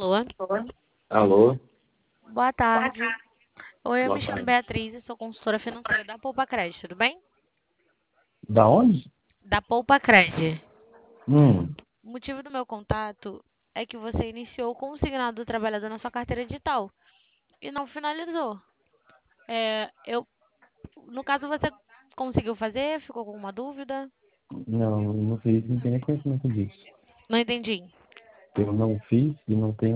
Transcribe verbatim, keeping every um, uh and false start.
Alô, Alô, boa tarde. Oi, eu boa me chamo tarde. Beatriz e sou consultora financeira da Poupa Cred, tudo bem? Da onde? Da Poupa Cred. Hum, O motivo do meu contato é que você iniciou o consignado do trabalhador na sua carteira digital e não finalizou. É, eu, no caso, você conseguiu fazer? Ficou com alguma dúvida? não, não fiz, não tenho nem conhecimento disso. Não entendi. Eu não fiz e não tenho